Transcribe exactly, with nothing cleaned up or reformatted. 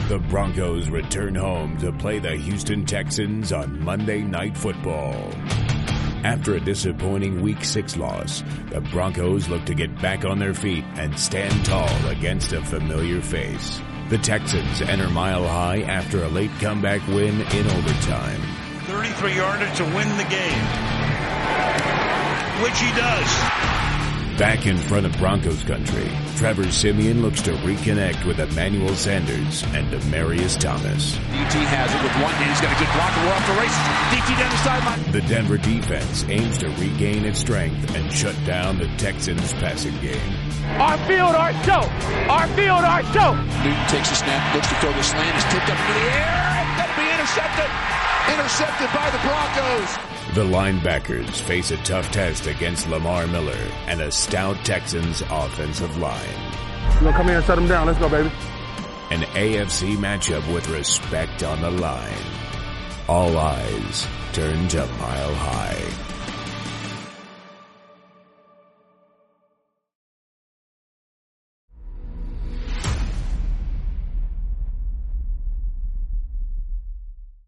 The Broncos return home to play the Houston Texans on Monday Night Football. After a disappointing Week six loss, the Broncos look to get back on their feet and stand tall against a familiar face. The Texans enter Mile High after a late comeback win in overtime. thirty-three yarder to win the game, which he does. Back in front of Broncos country, Trevor Siemian looks to reconnect with Emmanuel Sanders and Demaryius Thomas. D T has it with one hand. He's got a good block. We're off the races. D T down the sideline. The Denver defense aims to regain its strength and shut down the Texans' passing game. Our field, our show. Our field, our show. Newton takes a snap, looks to throw the slant. Is tipped up into the air. It's going to be intercepted. Intercepted by the Broncos. The linebackers face a tough test against Lamar Miller and a stout Texans offensive line. We're going to come here and shut them down. Let's go, baby. An A F C matchup with respect on the line. All eyes turn to Mile High.